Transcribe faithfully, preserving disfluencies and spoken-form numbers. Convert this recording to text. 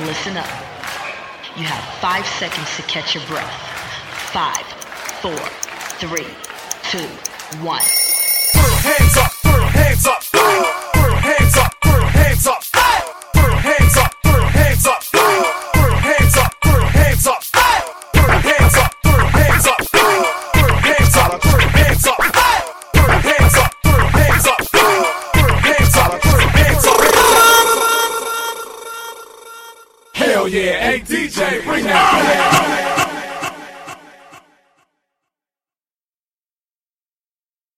Listen up. You have five seconds to catch your breath. Five, four, three, two, one. Put your hands up, put your hands up, put your hands up, put your hands up, put your hands up, put your hands up, put your hands up, put your hands up, put your hands up, put your hands up, put your hands up, put your hands up, put your hands up, put your hands up, put your hands up, put your hands up. Hell yeah, hey D J, bring that.